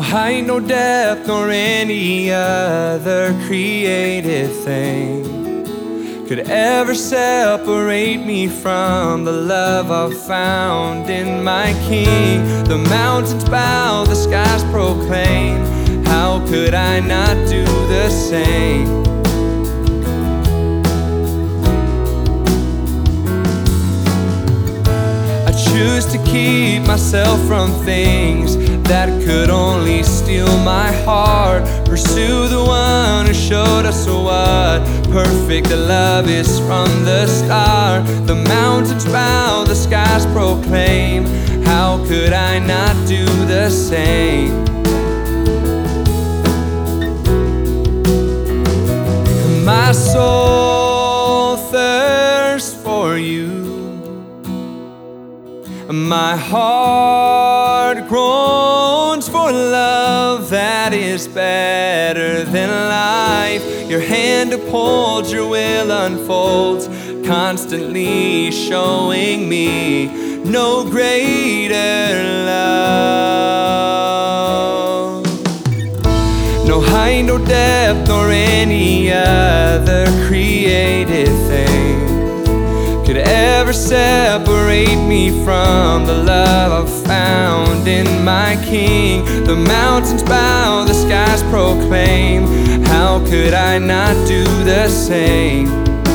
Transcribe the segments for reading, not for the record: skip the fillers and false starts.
height, no depth, nor any other created thing could ever separate me from the love I've found in my King. The mountains bow, the skies proclaim. How could I not do the same? I choose to keep myself from things that could only steal my heart. Pursue the one who showed us what perfect love is from the start. The mountains bow, the skies proclaim. How could I not do the same? My soul thirsts for you. My heart groans for love that is better than life. Your hand upholds, your will unfolds, constantly showing me no greater love. No height, no depth, nor any other created thing could ever separate me from the love I've found in my King. The mountains bow, the skies proclaim. How could I not do the same?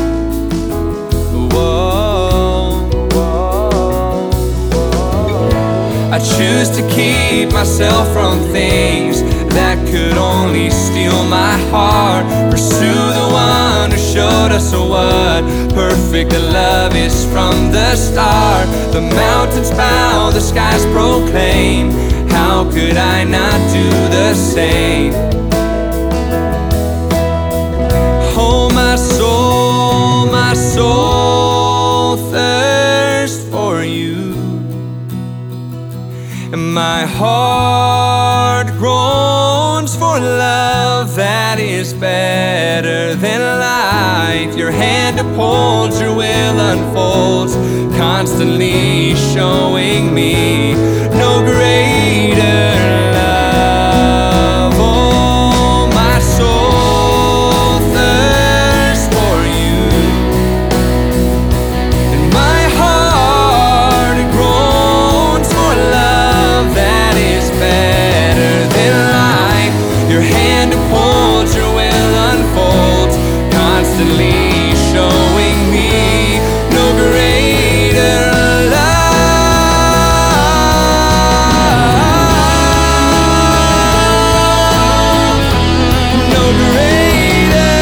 Whoa, whoa, whoa. I choose to keep myself from things that could only steal my heart. Pursue the one who showed us what perfect love is from the start. The mountains bow, the skies proclaim. How could I not do the same? Oh, my soul thirsts for you, and my heart groans for love that is better than life. Your hand upholds, your will unfolds, constantly showing me no greater love. Oh, my soul thirsts for you, and my heart groans for love that is better than life. Your hand upholds, your will unfolds, constantly showing me no greater love. No greater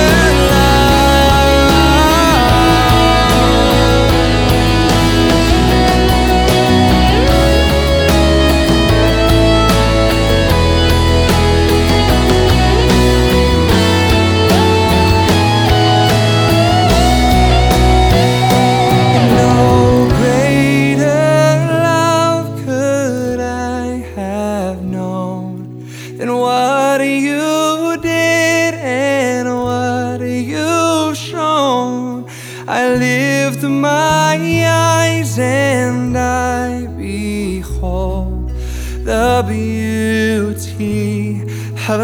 than what you did and what you've shown. I lift my eyes and I behold the beauty of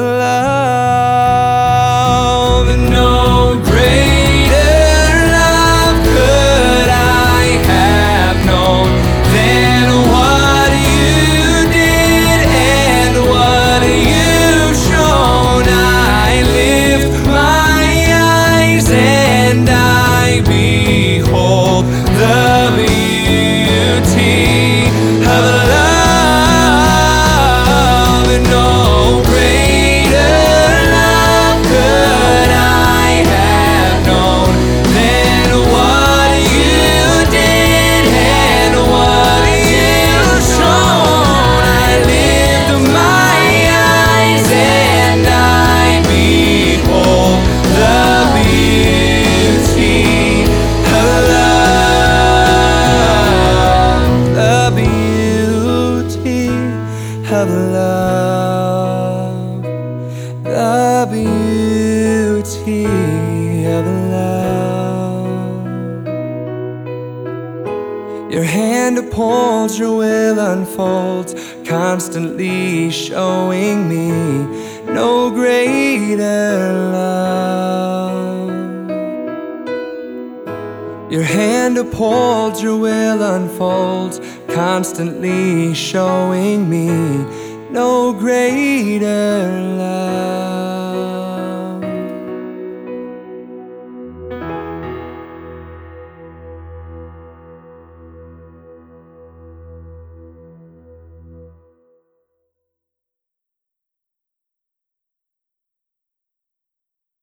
love. No greater love could I have known than what you did and what you've shown. I lift my eyes and I behold the beauty of love. No greater love could I have known than what you did and what you've shown. I lift my eyes and I behold the beauty of love. The beauty of love. The beauty of love. Your hand upholds, your will unfolds, constantly showing me no greater love. Your hand upholds, your will unfolds, constantly showing me no greater love.